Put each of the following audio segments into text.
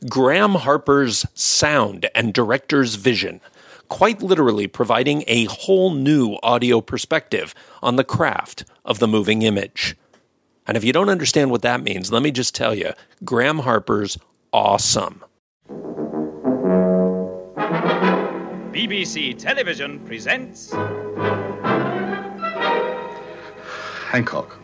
Graham Harper's sound and director's vision, quite literally providing a whole new audio perspective on the craft of the moving image. And if you don't understand what that means, let me just tell you, Graham Harper's awesome. BBC Television presents Hancock.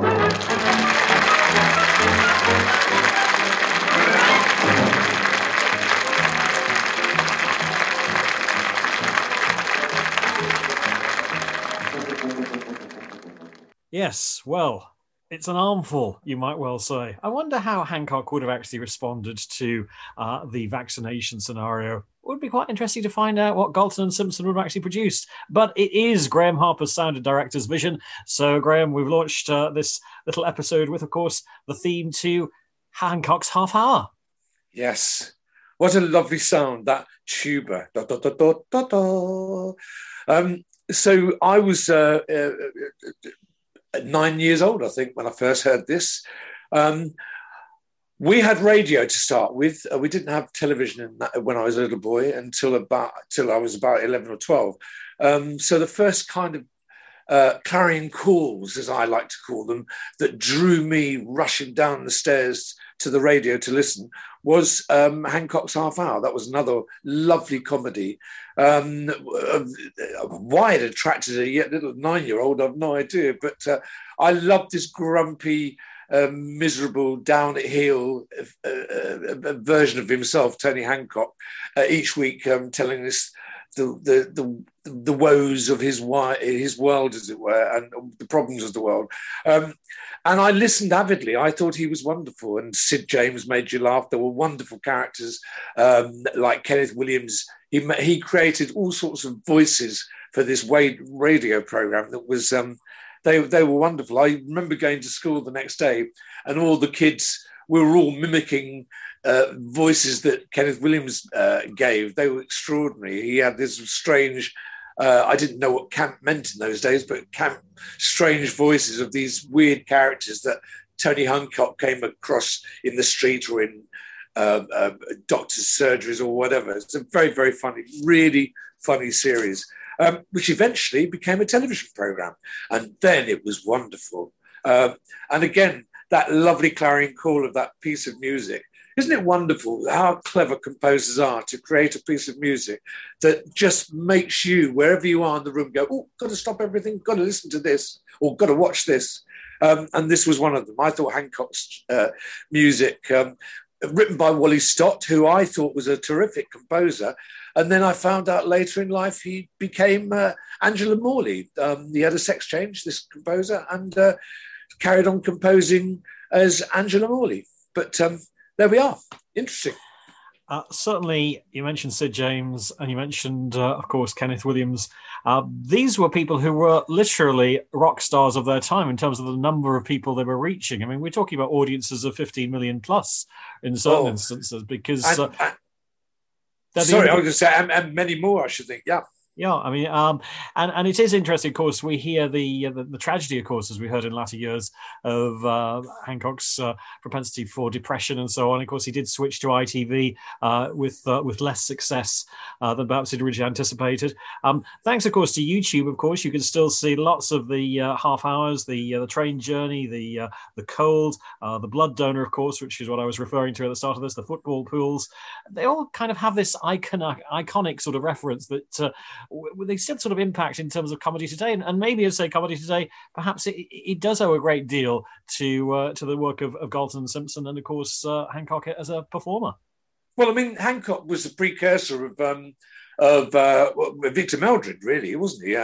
Yes, well, it's an armful, you might well say. I wonder how Hancock would have actually responded to the vaccination scenario. It would be quite interesting to find out what Galton and Simpson would have actually produced. But it is Graham Harper's sound and director's vision. So, Graham, we've launched this little episode with, of course, the theme to Hancock's Half Hour. Yes. What a lovely sound, that tuba. Da, da, da, da, da, da. So I was 9 years old, I think, when I first heard this. We had radio to start with. We didn't have television when I was a little boy until I was about 11 or 12. So the first kind of clarion calls, as I like to call them, that drew me rushing down the stairs to the radio to listen was Hancock's Half Hour. That was another lovely comedy. Why it attracted a yet little 9-year-old, I've no idea. But I loved this grumpy, miserable, down at heel version of himself, Tony Hancock, each week telling us the woes of his world, as it were, and the problems of the world. And I listened avidly. I thought he was wonderful. And Sid James made you laugh. There were wonderful characters like Kenneth Williams. He created all sorts of voices for this radio program that was, they were wonderful. I remember going to school the next day and all the kids were all mimicking voices that Kenneth Williams gave. They were extraordinary. He had this strange, I didn't know what camp meant in those days, but strange voices of these weird characters that Tony Hancock came across in the street or in doctor's surgeries or whatever. It's a very, very funny, really funny series, which eventually became a television program. And then it was wonderful. And again, that lovely clarion call of that piece of music. Isn't it wonderful how clever composers are to create a piece of music that just makes you, wherever you are in the room, go, oh, got to stop everything, got to listen to this, or got to watch this. And this was one of them. I thought Hancock's music, written by Wally Stott, who I thought was a terrific composer. And then I found out later in life he became Angela Morley. He had a sex change, this composer, and carried on composing as Angela Morley. But there we are. Interesting. Certainly, you mentioned Sid James and you mentioned, of course, Kenneth Williams. These were people who were literally rock stars of their time in terms of the number of people they were reaching. I mean, we're talking about audiences of 15 million plus in certain instances because... sorry, I was going to say, and many more, I should think, yeah. Yeah, I mean, and it is interesting, of course, we hear the tragedy, of course, as we heard in latter years, of Hancock's propensity for depression and so on. Of course, he did switch to ITV with less success than perhaps he'd originally anticipated. Thanks, of course, to YouTube, of course, you can still see lots of the half hours, the train journey, the cold, the blood donor, of course, which is what I was referring to at the start of this, the football pools. They all kind of have this iconic sort of reference that... they still sort of impact in terms of comedy today, and maybe as say comedy today, perhaps it does owe a great deal to the work of Galton and Simpson, and of course Hancock as a performer. Well, I mean, Hancock was the precursor of Victor Meldred, really, wasn't he?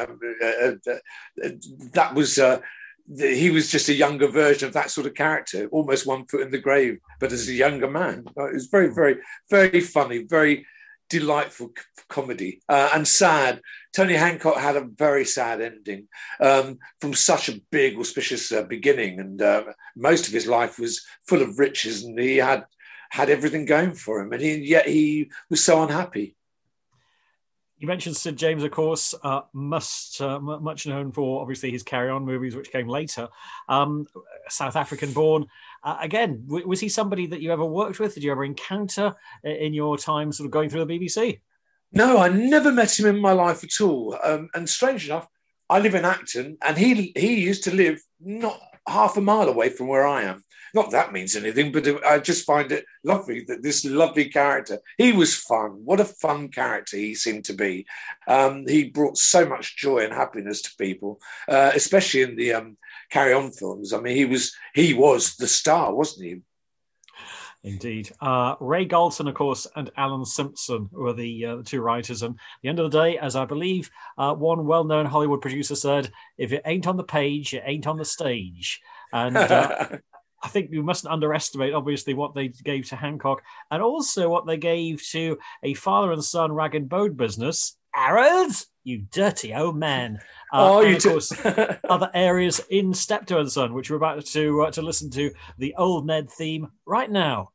That was he was just a younger version of that sort of character, almost one foot in the grave, but as a younger man. It was very, very, very funny, very delightful comedy and sad. Tony Hancock had a very sad ending from such a big, auspicious beginning, and most of his life was full of riches, and he had everything going for him, and yet he was so unhappy. You mentioned Sid James, of course, much known for obviously his Carry On movies, which came later. South African born. Again, was he somebody that you ever worked with? Did you ever encounter in your time sort of going through the BBC? No, I never met him in my life at all. And strange enough, I live in Acton, and he used to live not half a mile away from where I am. Not that means anything, but I just find it lovely that this lovely character, he was fun. What a fun character he seemed to be. He brought so much joy and happiness to people, especially in the Carry On films. I mean, he was the star, wasn't he? Indeed. Ray Galton, of course, and Alan Simpson were the two writers. And at the end of the day, as I believe one well-known Hollywood producer said, if it ain't on the page, it ain't on the stage. And I think you mustn't underestimate, obviously, what they gave to Hancock and also what they gave to a father and son rag and bone business. Harold, you dirty old man. And of course, other areas in Steptoe and Son, which we're about to listen to the Old Ned theme right now.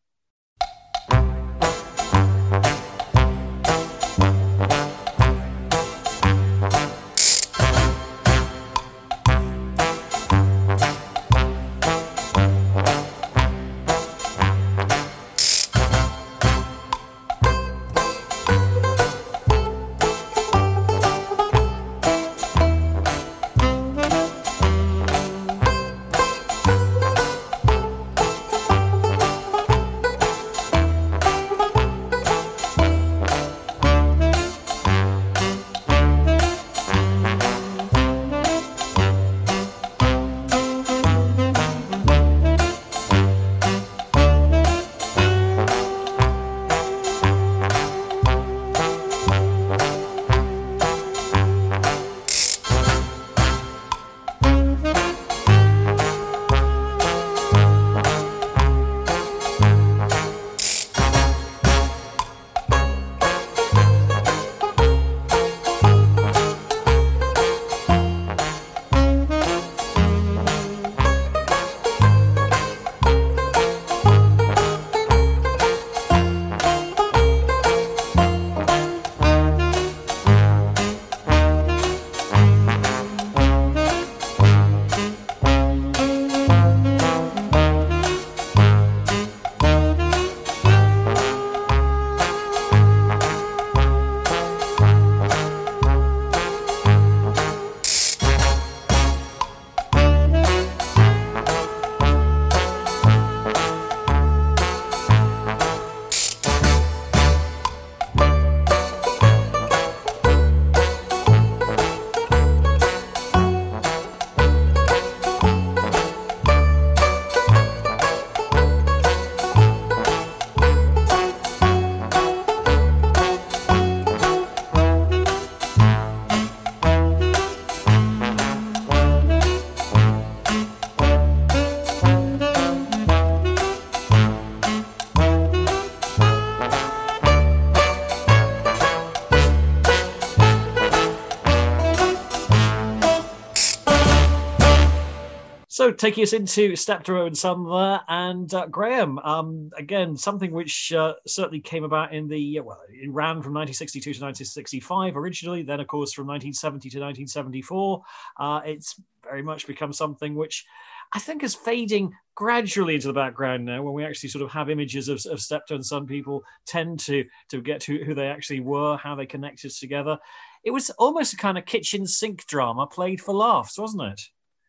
So taking us into Steptoe and Son there, and Graham, again, something which certainly came about in the, it ran from 1962 to 1965 originally, then of course from 1970 to 1974. It's very much become something which I think is fading gradually into the background now, when we actually sort of have images of Steptoe and Son. People tend to get to who they actually were, how they connected together. It was almost a kind of kitchen sink drama played for laughs, wasn't it?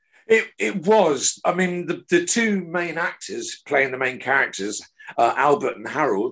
It was. I mean, the two main actors playing the main characters, Albert and Harold,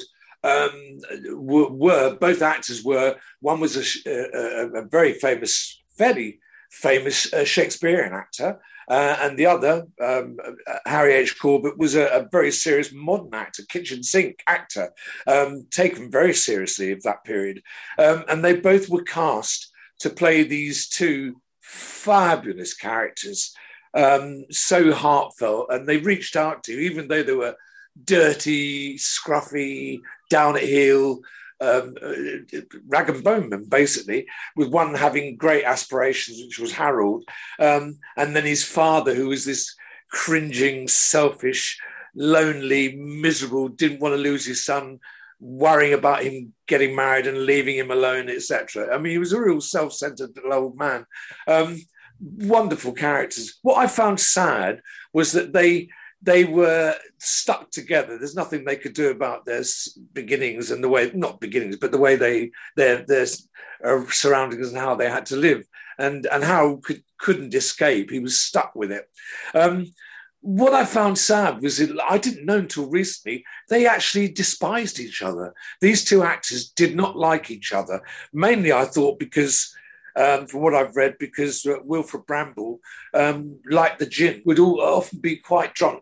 were both actors were. One was a very famous, fairly famous Shakespearean actor, and the other, Harry H. Corbett, was a very serious modern actor, kitchen sink actor, taken very seriously of that period. And they both were cast to play these two fabulous characters. So heartfelt, and they reached out to, even though they were dirty, scruffy, down at heel, rag and bone men, basically, with one having great aspirations, which was Harold, and then his father, who was this cringing, selfish, lonely, miserable, didn't want to lose his son worrying about him getting married and leaving him alone, etc. I mean, he was a real self-centered little old man. Wonderful characters. What I found sad was that they were stuck together. There's nothing they could do about their beginnings and the way, not beginnings, but the way their surroundings and how they had to live. And Harold couldn't escape. He was stuck with it. What I found sad was I didn't know until recently, they actually despised each other. These two actors did not like each other. Mainly, I thought, because from what I've read, because Wilfred Bramble, like the gin, would often be quite drunk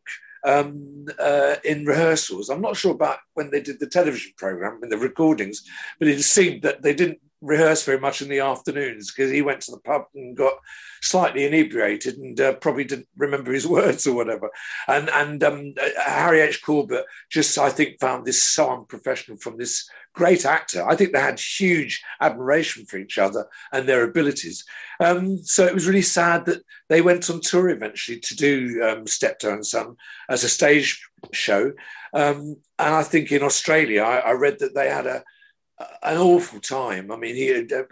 in rehearsals. I'm not sure about when they did the television programme, in the recordings, but it seemed that they didn't rehearse very much in the afternoons because he went to the pub and got slightly inebriated and probably didn't remember his words or whatever. And Harry H. Corbett just, I think, found this so unprofessional from this great actor. I think they had huge admiration for each other and their abilities. So it was really sad that they went on tour eventually to do Steptoe and Son as a stage show. And I think in Australia, I read that they had an awful time. I mean,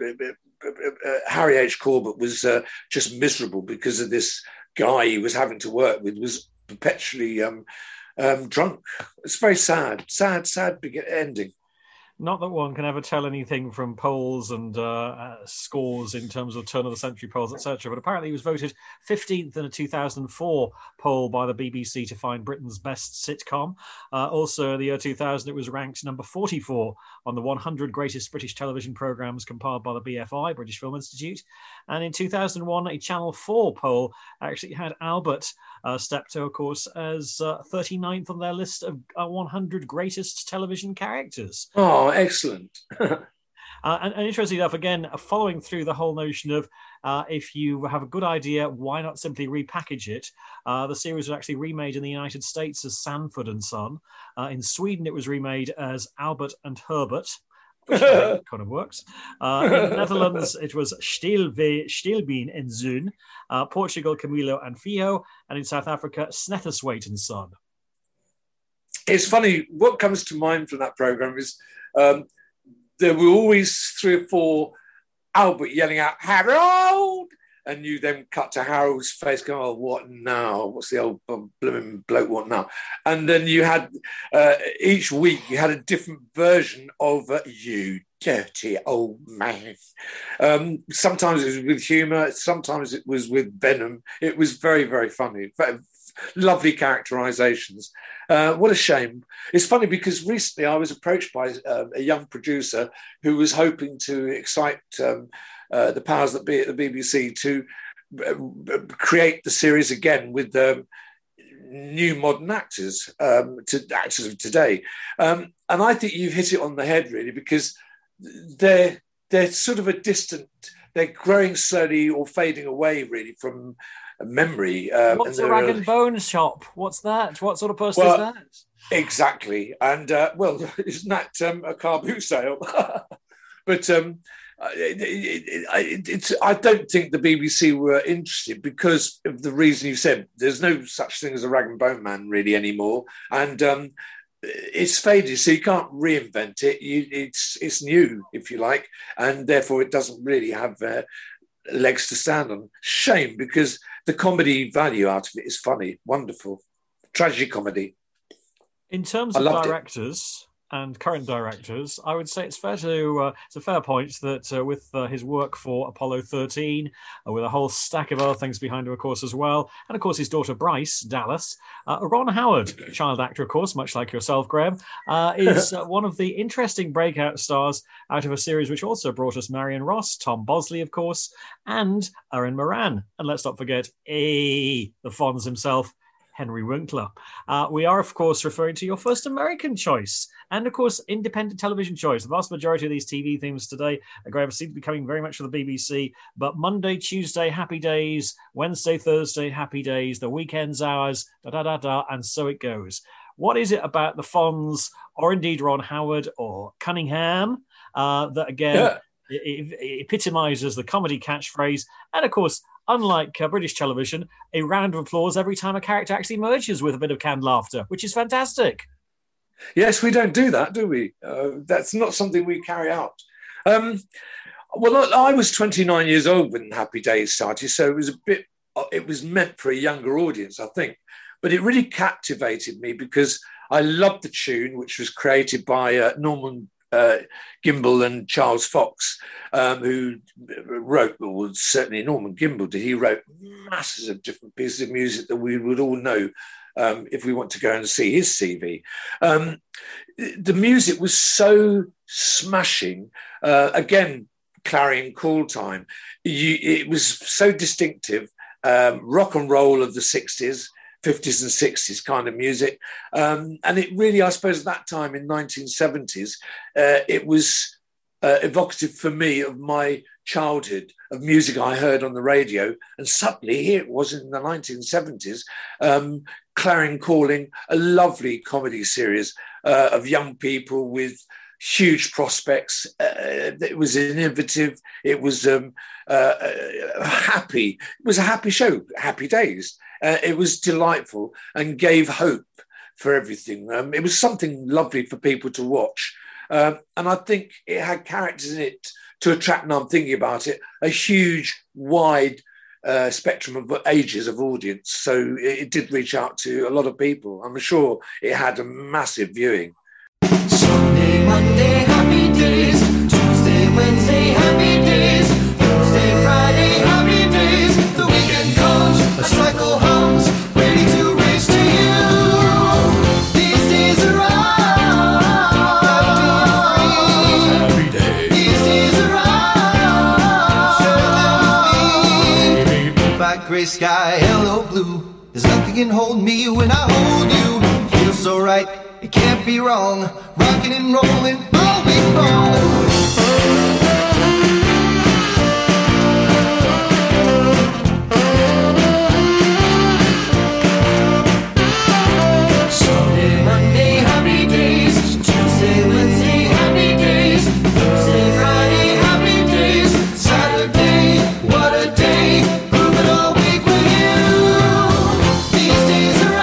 Harry H. Corbett was just miserable because of this guy he was having to work with was perpetually drunk. It's very sad ending. Not that one can ever tell anything from polls and scores in terms of turn of the century polls, etc. But apparently he was voted 15th in a 2004 poll by the BBC to find Britain's best sitcom. Also in the year 2000, it was ranked number 44 on the 100 greatest British television programmes compiled by the BFI, British Film Institute. And in 2001, a Channel 4 poll actually had Albert Steptoe, of course, as 39th on their list of 100 greatest television characters. Oh, excellent. And interestingly enough, again, following through the whole notion of if you have a good idea, why not simply repackage it? The series was actually remade in the United States as Sanford and Son. In Sweden, it was remade as Albert and Herbert, which kind of works. In the Netherlands, it was Stilbeen and Zoon. Portugal, Camilo and Fijo. And in South Africa, Snethuswaite and Son. It's funny, what comes to mind from that programme is there were always 3 or 4 Albert yelling out, Harold! And you then cut to Harold's face going, oh, what now? What's the old blooming bloke, what now? And then you had, each week, you had a different version of you dirty old man. Sometimes it was with humour, sometimes it was with venom. It was very, very funny. Lovely characterizations. What a shame. It's funny because recently I was approached by a young producer who was hoping to excite the powers that be at the BBC to create the series again with new modern actors, actors of today. And I think you've hit it on the head, really, because they're sort of they're growing slowly or fading away, really, from memory. What's a rag and bone shop? What's that? What sort of person is that? Exactly. And, well, isn't that a car boot sale? But I don't think the BBC were interested because of the reason you said. There's no such thing as a rag and bone man really anymore. And it's faded, so you can't reinvent it. It's new, if you like, and therefore it doesn't really have legs to stand on. Shame, because the comedy value out of it is funny, wonderful. Tragedy comedy. In terms of directors and current directors, I would say it's fair to it's a fair point that with his work for Apollo 13, with a whole stack of other things behind him, of course, as well, and of course his daughter Bryce Dallas, Ron Howard, child actor, of course, much like yourself, Graham, is one of the interesting breakout stars out of a series which also brought us Marion Ross, Tom Bosley, of course, and Erin Moran, and let's not forget the Fonz himself, Henry Winkler. We are, of course, referring to your first American choice and, of course, independent television choice. The vast majority of these TV themes today, Graham, seem to be coming very much from the BBC, but Monday, Tuesday, Happy Days, Wednesday, Thursday, Happy Days, the weekends, hours, da-da-da-da, and so it goes. What is it about the Fonz, or indeed Ron Howard or Cunningham, that, again, it epitomises the comedy catchphrase, and, of course, unlike British television, a round of applause every time a character actually emerges with a bit of canned laughter, which is fantastic. Yes, we don't do that, do we? That's not something we carry out. Well, I was 29 years old when Happy Days started, so it was meant for a younger audience, I think. But it really captivated me because I loved the tune, which was created by Norman Gimbel and Charles Fox, who wrote, well, certainly Norman Gimbel did. He wrote masses of different pieces of music that we would all know if we want to go and see his CV. The music was so smashing. Again, Clarion Call Time. It was so distinctive. Rock and roll of the 60s, 50s and 60s kind of music. And it really, I suppose, at that time in 1970s, it was evocative for me of my childhood, of music I heard on the radio. And suddenly here it was in the 1970s, Clarion Calling, a lovely comedy series of young people with huge prospects. It was innovative. It was happy. It was a happy show, Happy Days. It was delightful and gave hope for everything. It was something lovely for people to watch. And I think it had characters in it to attract, and I'm thinking about it, a huge, wide spectrum of ages of audience. So it did reach out to a lot of people. I'm sure it had a massive viewing. Sunday, Monday, happy days. Tuesday, Wednesday, happy days. Thursday, Friday, happy days. The weekend comes, a cycle hums, ready to race to you. These days are happy days. These days are Black, gray sky, hello blue. There's nothing can hold me when I hold you. Feels so right. It can't be wrong, rocking and rolling all week long. Sunday, Monday, happy days. Tuesday, Wednesday, happy days. Thursday, Friday, happy days. Saturday, what a day. Grooving all week with you. These days are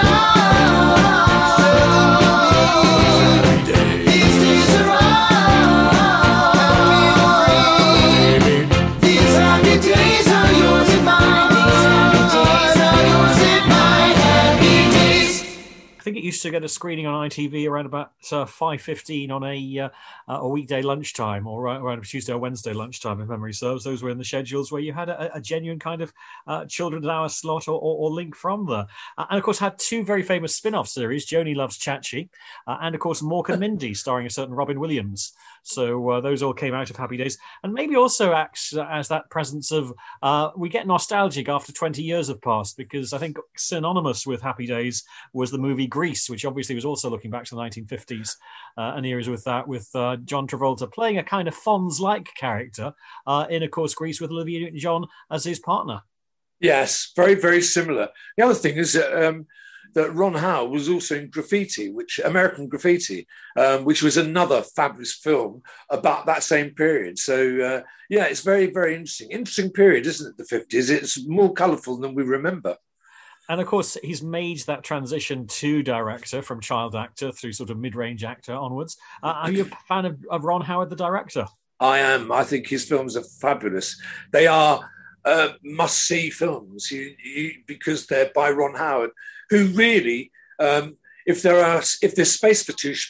I think it used to get a screening on ITV around about 5:15 on a weekday lunchtime, or around a Tuesday or Wednesday lunchtime, if memory serves. Those were in the schedules where you had a genuine kind of children's hour slot or link from there. And of course had two very famous spin-off series, Joni Loves Chachi, and of course Mork and Mindy, starring a certain Robin Williams. So those all came out of Happy Days, and maybe also acts as that presence of we get nostalgic after 20 years have passed, because I think synonymous with Happy Days was the movie Grease, which obviously was also looking back to the 1950s and eras with that, with John Travolta playing a kind of Fonz-like character in, of course, Grease, with Olivia Newton-John as his partner. Yes, very, very similar. The other thing is that Ron Howard was also in Graffiti, American Graffiti, which was another fabulous film about that same period. So, yeah, it's very, very interesting. Interesting period, isn't it, the 50s? It's more colourful than we remember. And of course, he's made that transition to director, from child actor through sort of mid-range actor onwards. Are you a fan of Ron Howard, the director? I am. I think his films are fabulous. They are must-see films because they're by Ron Howard, who really, if there's space for two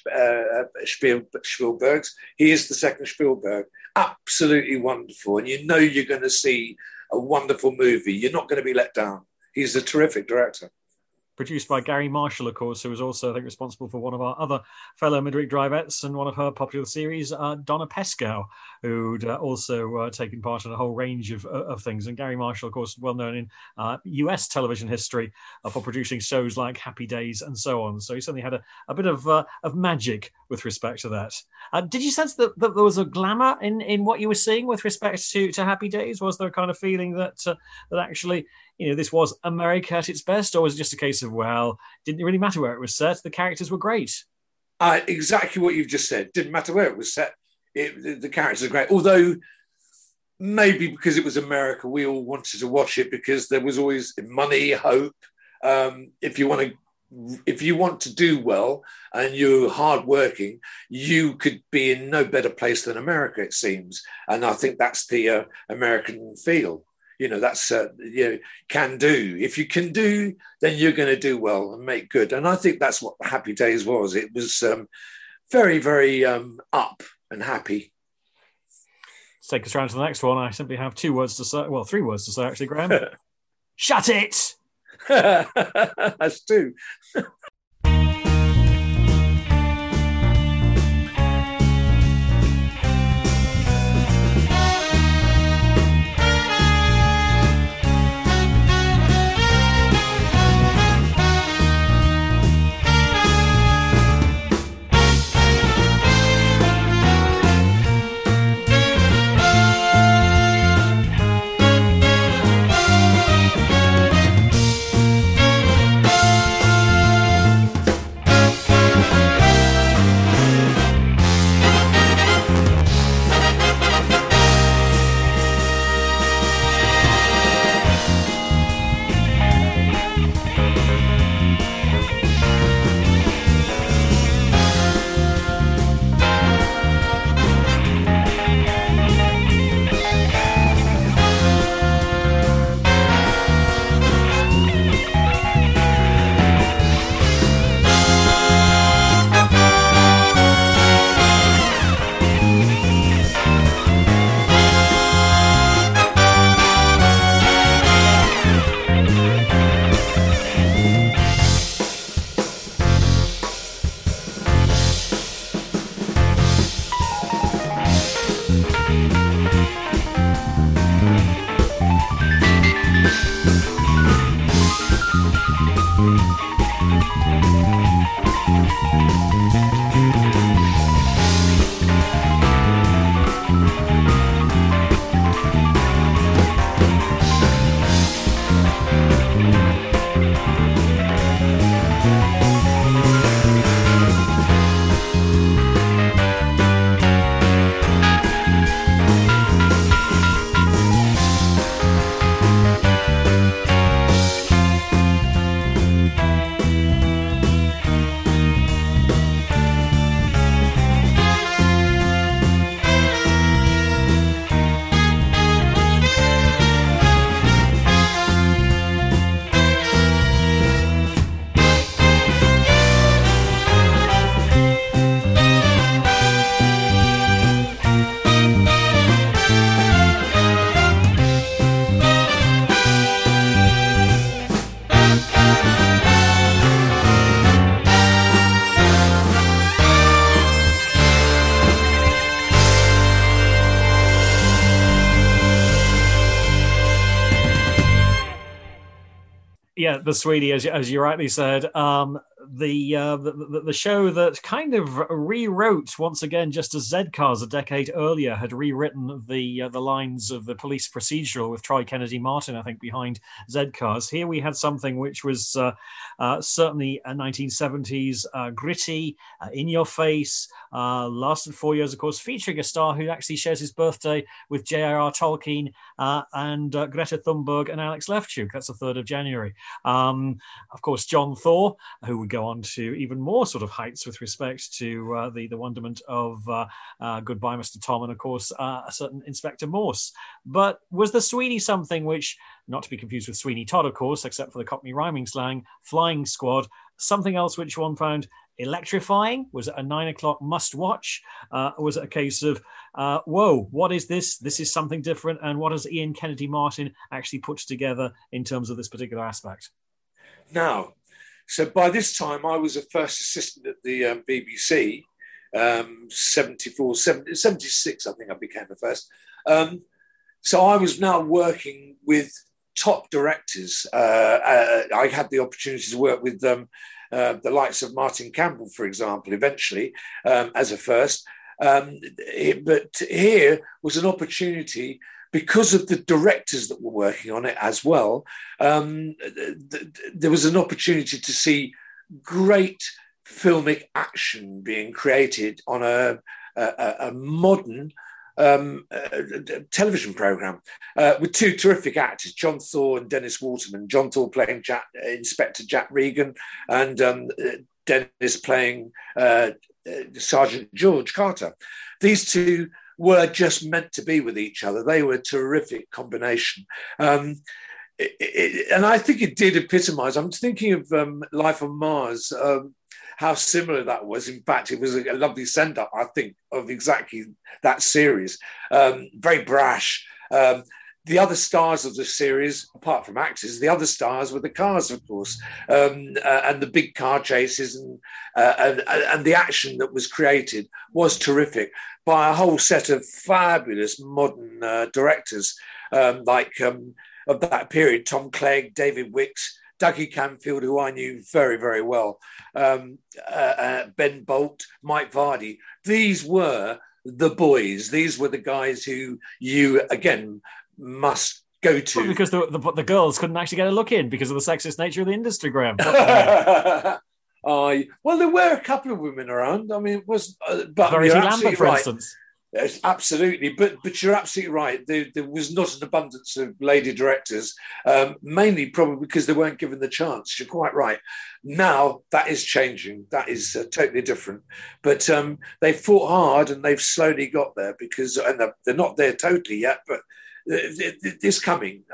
Spielbergs, he is the second Spielberg. Absolutely wonderful. And you know you're going to see a wonderful movie. You're not going to be let down. He's a terrific director. Produced by Gary Marshall, of course, who was also, I think, responsible for one of our other fellow Midweek Drivettes and one of her popular series, Donna Pescow, who'd also taken part in a whole range of things. And Gary Marshall, of course, well known in US television history for producing shows like Happy Days and so on. So he certainly had a bit of magic with respect to that. Did you sense that there was a glamour in what you were seeing with respect to Happy Days? Was there a kind of feeling that actually, you know, this was America at its best, or was it just a case of, well, didn't really matter where it was set, the characters were great? Exactly what you've just said. Didn't matter where it was set, the characters are great. Although maybe because it was America, we all wanted to watch it because there was always money, hope. If you want to if you want to do well and you're hardworking, you could be in no better place than America, it seems. And I think that's the American feel. That's can do. If you can do, then you're going to do well and make good. And I think that's what Happy Days was. It was very, very up and happy. Let's take us round to the next one. I simply have 2 words to say. Well, 3 words to say, actually, Graham. Shut it! That's 2. Yeah, the Sweeney, as you rightly said, the show that kind of rewrote once again, just as Z-Cars a decade earlier had rewritten the lines of the police procedural with Troy Kennedy Martin, I think, behind Z-Cars. Here we had something which was certainly a 1970s, gritty, in your face, lasted 4 years, of course, featuring a star who actually shares his birthday with J.R.R. Tolkien and Greta Thunberg and Alex Lefchuk. That's the 3rd of January. Of course, John Thaw, who would go on to even more sort of heights with respect to the wonderment of Goodbye, Mr. Tom, and of course, a certain Inspector Morse. But was the Sweeney something which, not to be confused with Sweeney Todd, of course, except for the Cockney rhyming slang, Flying Squad, something else which one found electrifying? Was it a 9 o'clock must watch? Was it a case of, whoa, what is this? This is something different. And what has Ian Kennedy Martin actually put together in terms of this particular aspect? Now, so by this time, I was a first assistant at the BBC, 76, I think I became the first. So I was now working with top directors. I had the opportunity to work with the likes of Martin Campbell, for example, eventually, as a first. But here was an opportunity because of the directors that were working on it as well. There was an opportunity to see great filmic action being created on a modern television program with two terrific actors, John Thaw and Dennis Waterman. John Thaw playing Inspector Jack Regan, and Dennis playing Sergeant George Carter. These two were just meant to be with each other. They were a terrific combination. And I think it did epitomise. I'm thinking of Life on Mars, how similar that was. In fact, it was a lovely send-up, I think, of exactly that series. Very brash. The other stars of the series, apart from actors, the other stars were the cars, of course, and the big car chases and the action that was created was terrific by a whole set of fabulous modern directors of that period: Tom Clegg, David Wicks, Dougie Camfield, who I knew very, very well, Ben Bolt, Mike Vardy. These were the boys. These were the guys who you, again, must go to. Because the girls couldn't actually get a look in because of the sexist nature of the industry, Graham. Well, there were a couple of women around. I mean, it was... but Verity Lambert, for instance. Yes, absolutely. But you're absolutely right. There was not an abundance of lady directors, mainly probably because they weren't given the chance. You're quite right. Now that is changing. That is totally different. But they've fought hard and they've slowly got there because, and they're not there totally yet, but it's coming.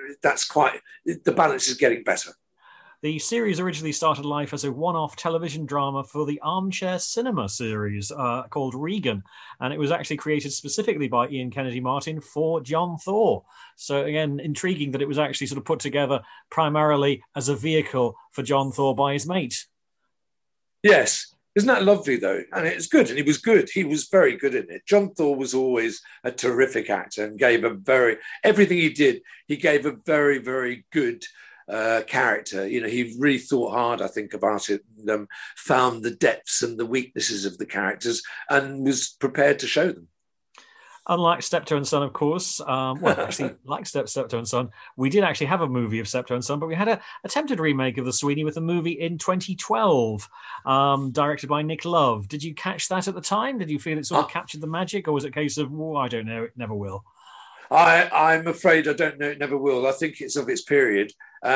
The balance is getting better. The series originally started life as a one-off television drama for the Armchair Cinema series called Regan, and it was actually created specifically by Ian Kennedy Martin for John Thaw. So again, intriguing that it was actually sort of put together primarily as a vehicle for John Thaw by his mate. Yes. Isn't that lovely, though? And it's good, and he was good. He was very good in it. John Thaw was always a terrific actor and gave everything he did, he gave a very, very good character. You know, he really thought hard, I think, about it, and found the depths and the weaknesses of the characters and was prepared to show them. Unlike Steptoe and Son, of course, like Steptoe and Son, we did actually have a movie of Steptoe and Son, but we had an attempted remake of The Sweeney with a movie in 2012, directed by Nick Love. Did you catch that at the time? Did you feel it sort of captured the magic, or was it a case of, I don't know, it never will? I'm afraid I don't know, it never will. I think it's of its period.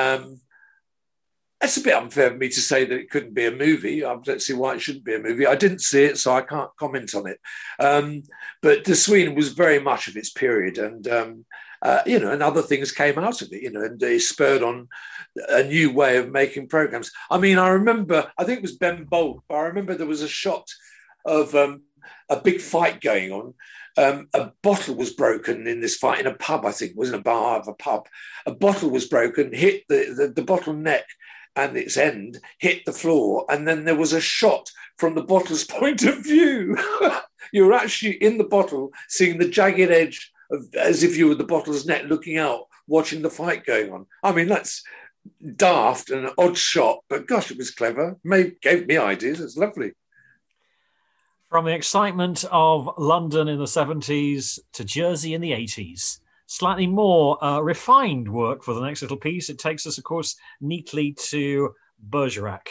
It's a bit unfair of me to say that it couldn't be a movie. I don't see why it shouldn't be a movie. I didn't see it, so I can't comment on it. But The Sweeney was very much of its period, and and other things came out of it, and they spurred on a new way of making programs. I mean, I remember, I think it was Ben Bolt, but I remember there was a shot of a big fight going on. A bottle was broken in this fight in a pub, I think. It was in a bar of a pub. A bottle was broken, hit the bottle neck, and its end hit the floor. And then there was a shot from the bottle's point of view. You were actually in the bottle, seeing the jagged edge as if you were the bottle's neck, looking out, watching the fight going on. I mean, that's daft and an odd shot, but gosh, it was clever. Gave me ideas. It's lovely. From the excitement of London in the 70s to Jersey in the 80s. Slightly more refined work for the next little piece. It takes us, of course, neatly to Bergerac.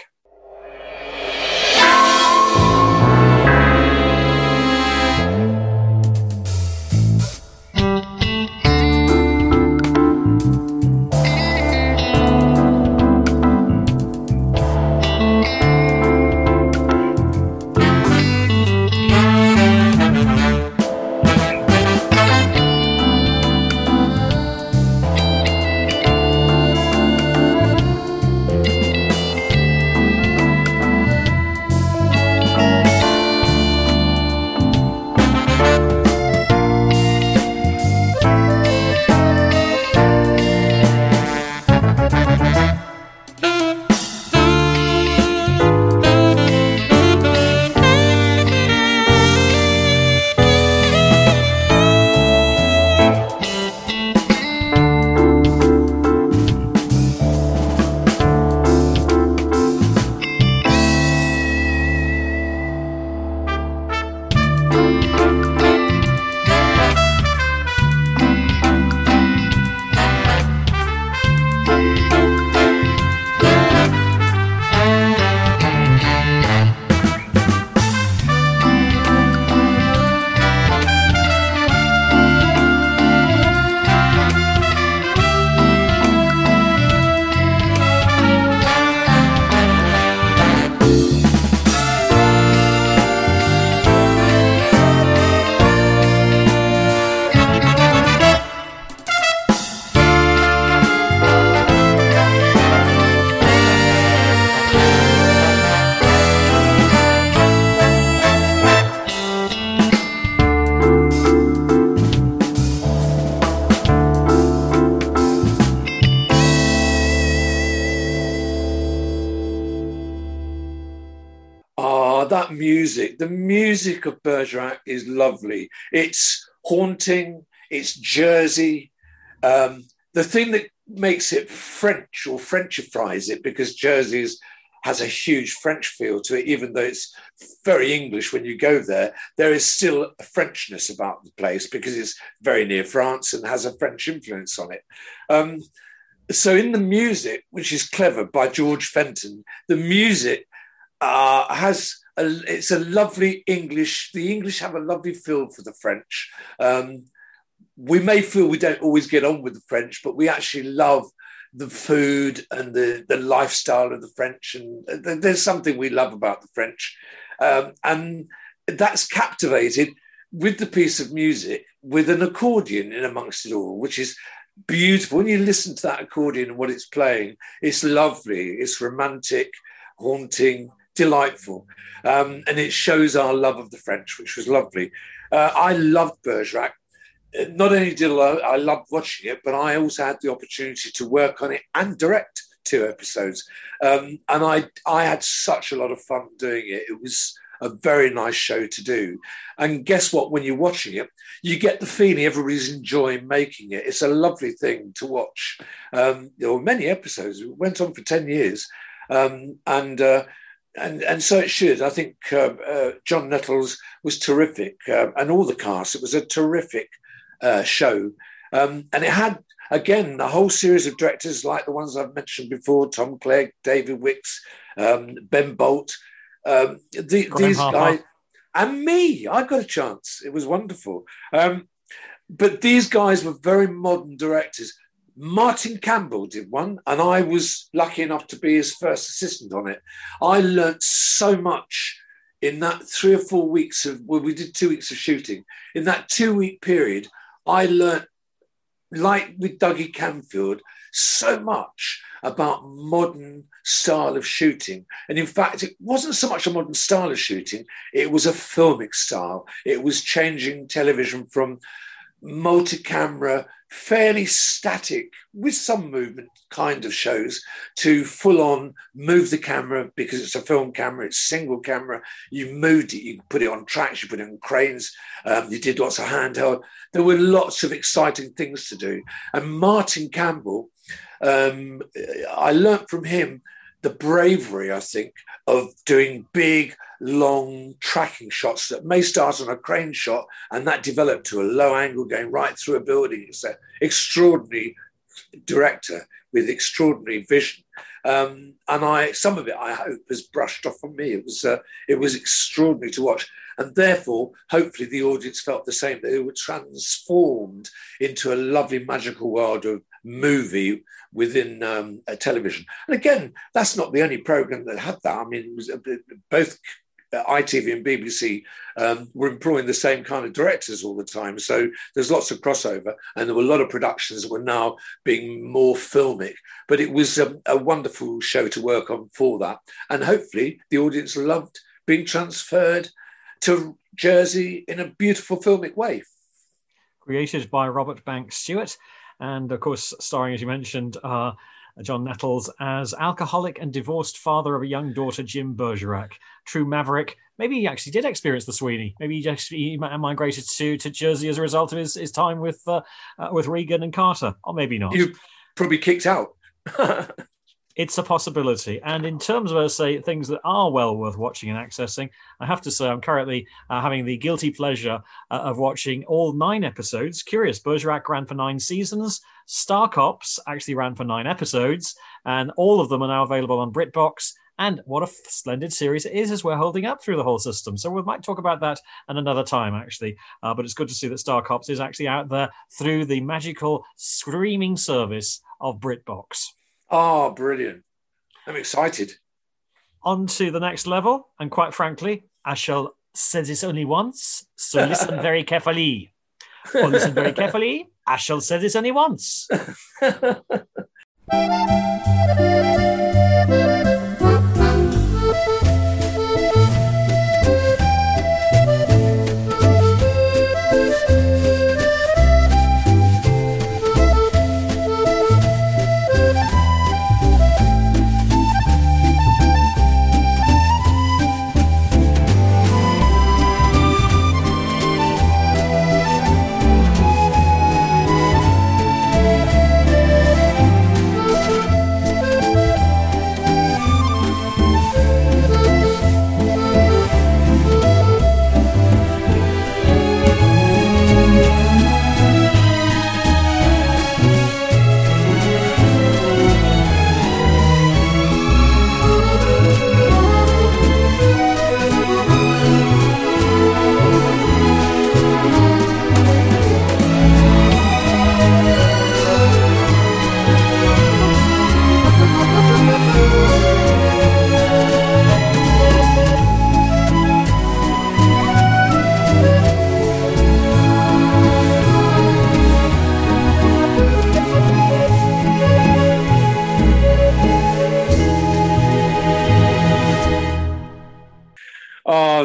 music. The music of Bergerac is lovely. It's haunting. It's Jersey. The thing that makes it French or Frenchifies it, because Jersey has a huge French feel to it, even though it's very English when you go there, there is still a Frenchness about the place because it's very near France and has a French influence on it. So in the music, which is clever, by George Fenton, the music it's a lovely English. The English have a lovely feel for the French. We may feel we don't always get on with the French, but we actually love the food and the lifestyle of the French. And there's something we love about the French. And that's captivated with the piece of music with an accordion in amongst it all, which is beautiful. When you listen to that accordion and what it's playing, it's lovely, it's romantic, haunting, delightful. And it shows our love of the French, which was lovely. I loved Bergerac. Not only did I love watching it, but I also had the opportunity to work on it and direct 2 episodes. And I had such a lot of fun doing it. It was a very nice show to do. And guess what? When you're watching it, you get the feeling everybody's enjoying making it. It's a lovely thing to watch. There were many episodes. It went on for 10 years. And so it should. I think John Nettles was terrific, and all the cast. It was a terrific show. And it had, again, a whole series of directors like the ones I've mentioned before, Tom Clegg, David Wicks, Ben Bolt, these guys, and me. I got a chance. It was wonderful. But these guys were very modern directors. Martin Campbell did one, and I was lucky enough to be his first assistant on it. I learnt so much in that 3 or 4 weeks we did 2 weeks of shooting. In that 2-week period, I learnt, like with Dougie Camfield, so much about modern style of shooting. And in fact, it wasn't so much a modern style of shooting, it was a filmic style. It was changing television from multi-camera, fairly static, with some movement kind of shows, to full-on move the camera, because it's a film camera, it's single camera. You moved it, you put it on tracks, you put it on cranes, you did lots of handheld. There were lots of exciting things to do. And Martin Campbell, I learnt from him the bravery, I think, of doing big, long tracking shots that may start on a crane shot and that developed to a low angle going right through a building. It's an extraordinary director with extraordinary vision. And some of it, I hope, has brushed off on me. It was extraordinary to watch. And therefore, hopefully the audience felt the same. They were transformed into a lovely magical world of movie within a television. And again, that's not the only program that had that. I mean, it was both ITV and BBC were employing the same kind of directors all the time. So there's lots of crossover, and there were a lot of productions that were now being more filmic. But it was a wonderful show to work on for that. And hopefully the audience loved being transferred to Jersey in a beautiful filmic way. Created by Robert Banks Stewart, and of course starring, as you mentioned, John Nettles as alcoholic and divorced father of a young daughter, Jim Bergerac. True maverick. Maybe he actually did experience the Sweeney. Maybe he migrated to Jersey as a result of his time with Regan and Carter, or maybe not. You probably kicked out. It's a possibility. And in terms of, say, things that are well worth watching and accessing, I have to say I'm currently having the guilty pleasure of watching all 9 episodes. Curious, Bergerac ran for 9 seasons. Star Cops actually ran for 9 episodes, and all of them are now available on BritBox. And what a splendid series it is as we're holding up through the whole system. So we might talk about that at another time, actually. But it's good to see that Star Cops is actually out there through the magical streaming service of BritBox. Oh, brilliant. I'm excited. On to the next level. And quite frankly, I shall say this only once. So listen very carefully. Or listen very carefully. I shall say this only once.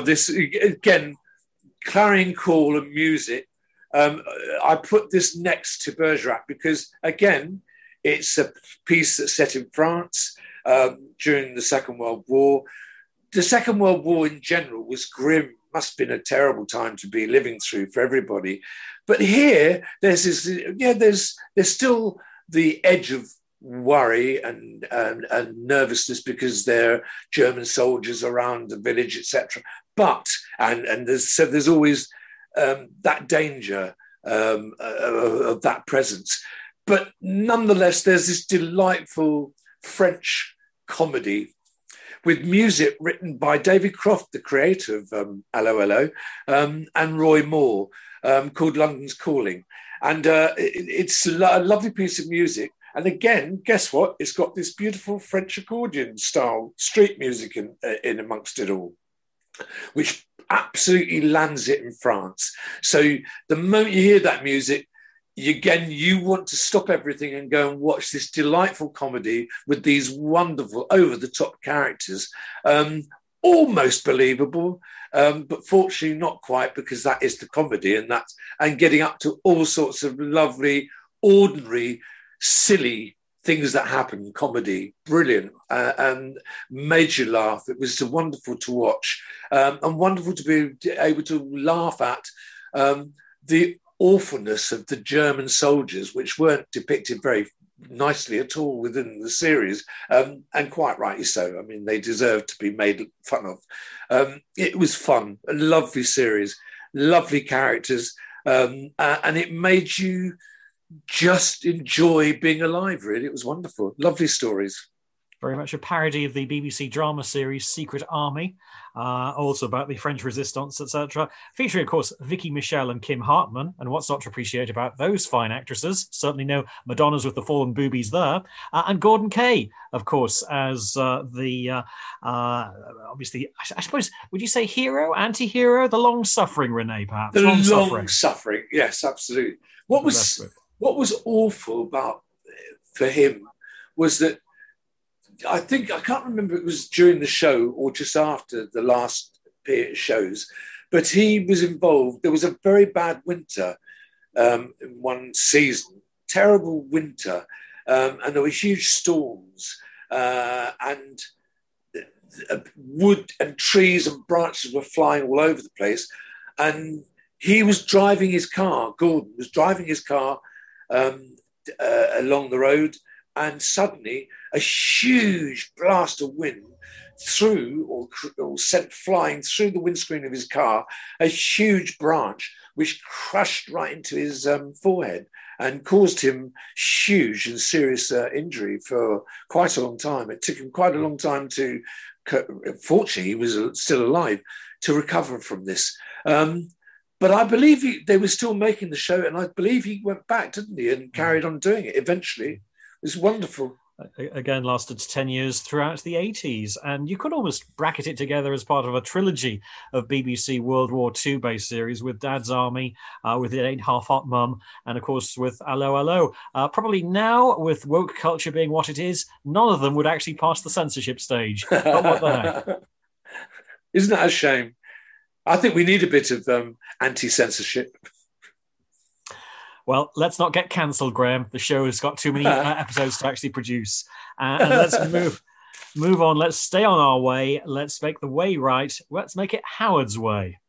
this again, clarion call and music. I put this next to Bergerac because, again, it's a piece that's set in France during the Second World War. The Second World War in general was grim, must have been a terrible time to be living through for everybody. But here, there's this, there's still the edge of worry and nervousness because there are German soldiers around the village, etc. But there's always that danger of that presence. But nonetheless, there's this delightful French comedy with music written by David Croft, the creator of Allo Allo, and Roy Moore, called London's Calling. And it's a lovely piece of music. And again, guess what? It's got this beautiful French accordion style street music in amongst it all, which absolutely lands it in France. So the moment you hear that music, you want to stop everything and go and watch this delightful comedy with these wonderful, over-the-top characters. Almost believable, but fortunately not quite, because that is the comedy, and getting up to all sorts of lovely, ordinary, silly things that happen, comedy, brilliant, and made you laugh. It was wonderful to watch, and wonderful to be able to laugh at the awfulness of the German soldiers, which weren't depicted very nicely at all within the series, and quite rightly so. I mean, they deserve to be made fun of. It was fun, a lovely series, lovely characters, and it made you just enjoy being alive, really. It was wonderful. Lovely stories. Very much a parody of the BBC drama series Secret Army, also about the French resistance, etc. Featuring, of course, Vicky Michelle and Kim Hartman. And what's not to appreciate about those fine actresses? Certainly no Madonnas with the fallen boobies there. And Gordon Kay, of course, as obviously, I suppose, would you say hero, anti-hero? The long-suffering Renee, perhaps? The long-suffering, yes, absolutely. What was awful about for him was that I can't remember if it was during the show or just after the last shows, but he was involved. There was a very bad winter in one season, terrible winter, and there were huge storms, and wood and trees and branches were flying all over the place. And he was driving his car, Gordon was driving his car along the road, and suddenly a huge blast of wind or sent flying through the windscreen of his car, a huge branch which crushed right into his forehead and caused him huge and serious injury for quite a long time. It took him quite a long time to, fortunately he was still alive, to recover from this. But I believe they were still making the show, and I believe he went back, didn't he, and carried on doing it eventually. It was wonderful. Again, lasted 10 years throughout the 80s. And you could almost bracket it together as part of a trilogy of BBC World War II based series with Dad's Army, with It Ain't Half Hot Mum, and of course with Allo Allo. Probably now, with woke culture being what it is, none of them would actually pass the censorship stage. But what the heck? Isn't that a shame? I think we need a bit of anti-censorship. Well, let's not get cancelled, Graham. The show has got too many episodes to actually produce. And let's move on. Let's stay on our way. Let's make the way right. Let's make it Howard's way.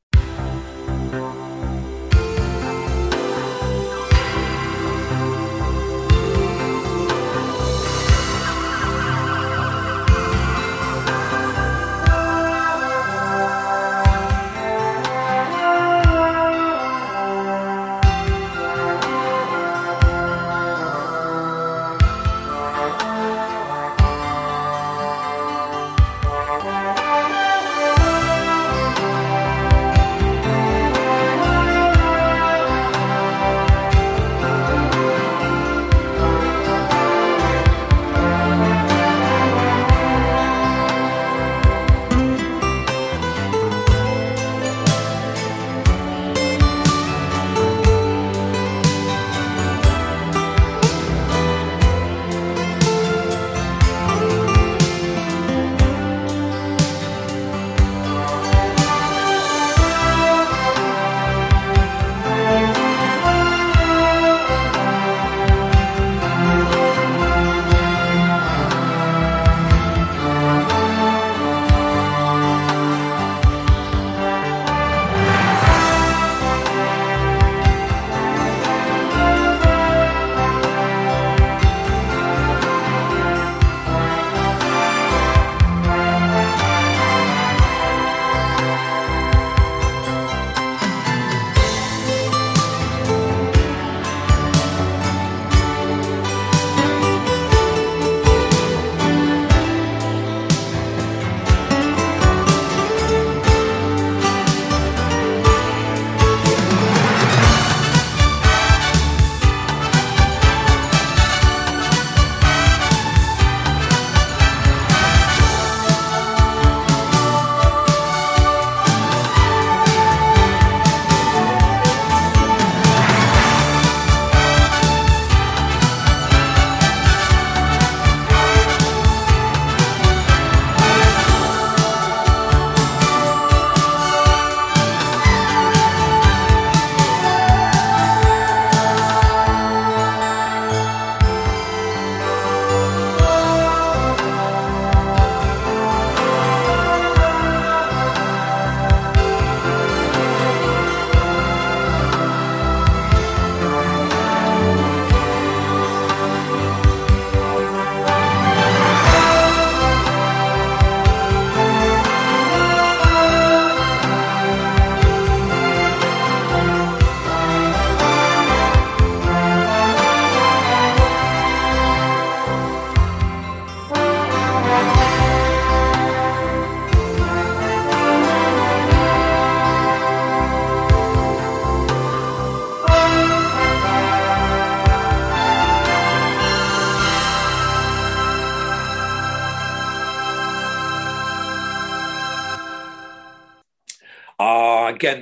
again,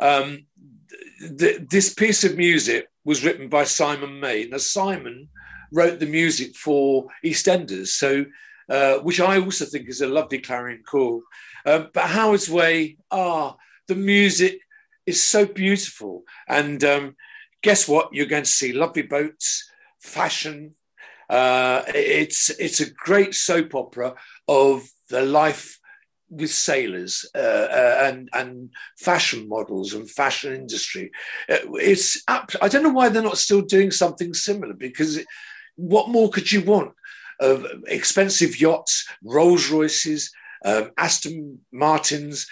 this piece of music was written by Simon May. Now, Simon wrote the music for EastEnders, so which I also think is a lovely clarion call. But Howard's Way, the music is so beautiful. And guess what? You're going to see lovely boats, fashion. It's a great soap opera of the life with sailors and fashion models and fashion industry. I don't know why they're not still doing something similar, because what more could you want? Expensive yachts, Rolls Royces, Aston Martins,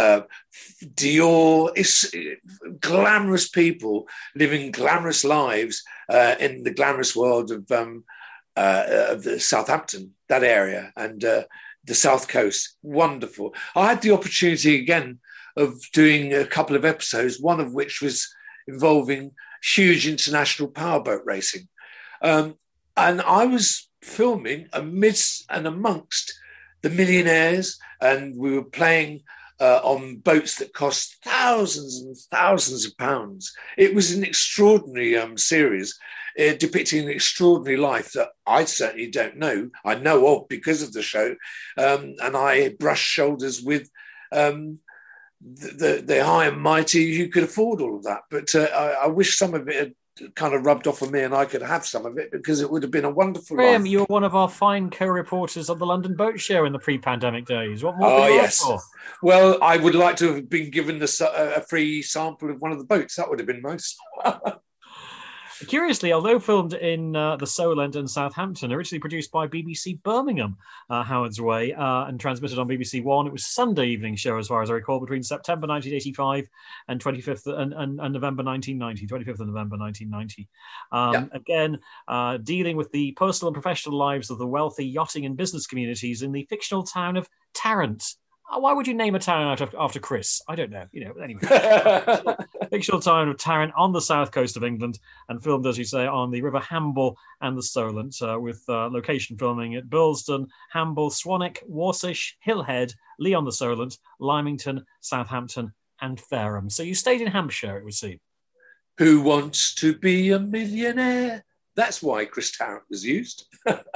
Dior. It's glamorous people living glamorous lives in the glamorous world of the Southampton, that area, and the South Coast. Wonderful. I had the opportunity again of doing a couple of episodes, one of which was involving huge international powerboat racing. And I was filming amidst and amongst the millionaires, and we were playing on boats that cost thousands and thousands of pounds. It was an extraordinary series depicting an extraordinary life that I certainly don't know. I know of because of the show, and I brushed shoulders with the high and mighty who could afford all of that. But I wish some of it had kind of rubbed off on me and I could have some of it, because it would have been a wonderful Graham, life. you were one of our fine co-reporters of the London Boat Show in the pre-pandemic days. What more could you ask for? Well, I would like to have been given a free sample of one of the boats. That would have been nice. Curiously, although filmed in the Solent and Southampton, originally produced by BBC Birmingham, Howard's Way, and transmitted on BBC One, it was a Sunday evening show, as far as I recall, between September 1985 and 25th and November 1990, 25th of November 1990. Again, dealing with the personal and professional lives of the wealthy yachting and business communities in the fictional town of Tarrant. Why would you name a town after Chris? I don't know. Anyway. Fictional town of Tarrant on the south coast of England, and filmed, as you say, on the River Hamble and the Solent, with location filming at Burlesdon, Hamble, Swanwick, Warsish, Hillhead, Lee on the Solent, Lymington, Southampton, and Fareham. So you stayed in Hampshire, it would seem. Who wants to be a millionaire? That's why Chris Tarrant was used.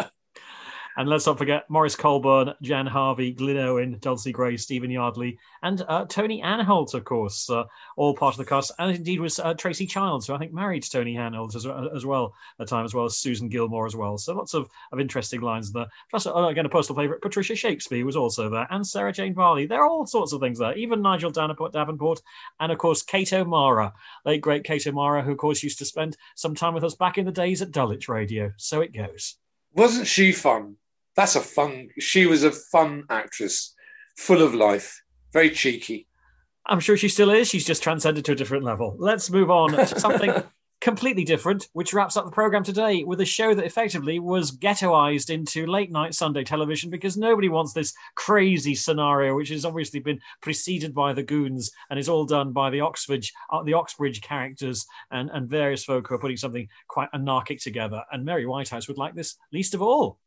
And let's not forget Maurice Colburn, Jan Harvey, Glyn Owen, Dulcie Gray, Stephen Yardley, and Tony Anholt, of course, all part of the cast. And indeed was Tracy Childs, who I think married Tony Anholt as well at the time, as well as Susan Gilmore as well. So lots of interesting lines there. Plus, again, a personal favourite, Patricia Shakespeare was also there, and Sarah Jane Varley. There are all sorts of things there, even Nigel Davenport, and of course, Kate O'Mara, late great Kate O'Mara, who of course used to spend some time with us back in the days at Dulwich Radio. So it goes. Wasn't she fun? She was a fun actress, full of life, very cheeky. I'm sure she still is. She's just transcended to a different level. Let's move on to something completely different, which wraps up the programme today with a show that effectively was ghettoized into late night Sunday television, because nobody wants this crazy scenario, which has obviously been preceded by the Goons and is all done by the Oxbridge characters and various folk who are putting something quite anarchic together. And Mary Whitehouse would like this least of all.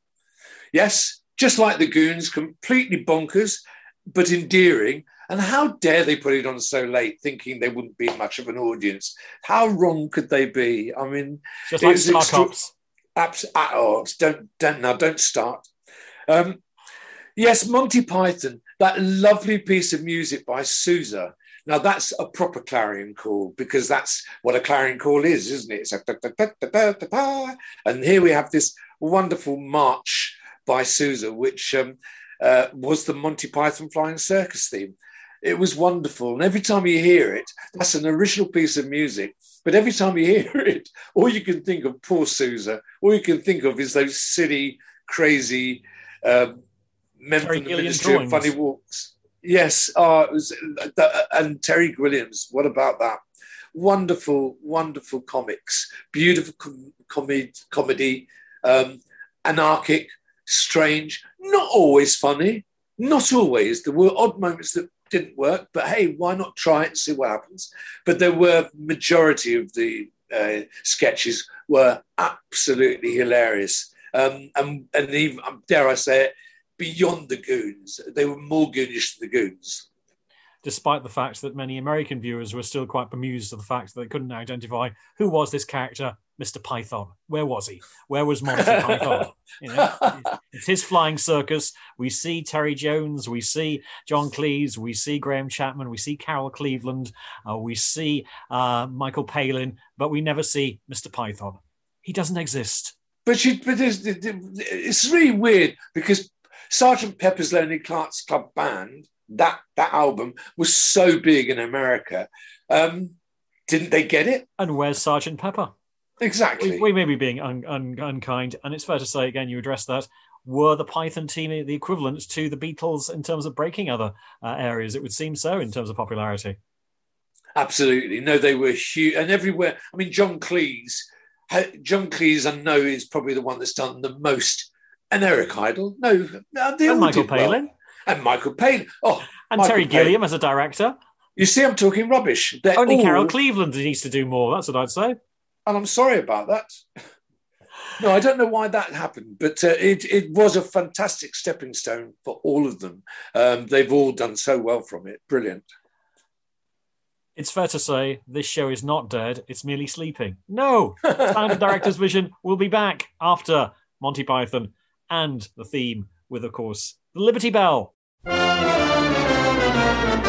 Yes, just like the Goons, completely bonkers, but endearing. And how dare they put it on so late, thinking there wouldn't be much of an audience? How wrong could they be? I mean, just like Star Cops. Don't start. Yes, Monty Python, that lovely piece of music by Sousa. Now, that's a proper clarion call, because that's what a clarion call is, isn't it? It's like, da, da, da, da, da, da. And here we have this wonderful march by Sousa, which was the Monty Python Flying Circus theme. It was wonderful. And every time you hear it, that's an original piece of music. But every time you hear it, all you can think of, poor Sousa, all you can think of is those silly, crazy men from the Ministry of Funny Walks. Yes, it was, and Terry Williams, what about that? Wonderful, wonderful comics, beautiful comedy, anarchic, strange, not always funny, not always. There were odd moments that didn't work, but hey, why not try it and see what happens? But there were, majority of the sketches were absolutely hilarious. And even, dare I say it, beyond the Goons. They were more Goonish than the Goons. despite the fact that many American viewers were still quite bemused at the fact that they couldn't identify who was this character, Mr. Python. Where was he? Where was Monty Python? You know, it's his flying circus. We see Terry Jones, we see John Cleese, we see Graham Chapman, we see Carol Cleveland, we see Michael Palin, but we never see Mr. Python. He doesn't exist. But it's really weird because Sgt. Pepper's Lonely Hearts Club Band, that album was so big in America. Didn't they get it? And where's Sgt. Pepper? Exactly. We may be being unkind, and it's fair to say, again, you addressed that. Were the Python team the equivalent to the Beatles in terms of breaking other areas? It would seem so in terms of popularity. Absolutely. No, they were huge. And everywhere. I mean, John Cleese, I know, is probably the one that's done the most. And Eric Idle. No, they and all Michael did Palin. well. And Michael Palin. Oh, and Michael Terry Palin. Gilliam as a director. You see, I'm talking rubbish. They're Only all, Carol Cleveland needs to do more. That's what I'd say. And I'm sorry about that. No, I don't know why that happened, but it was a fantastic stepping stone for all of them. They've all done so well from it. Brilliant. It's fair to say this show is not dead. It's merely sleeping. No, Standard Director's Vision will be back after Monty Python and the theme with, of course, the Liberty Bell.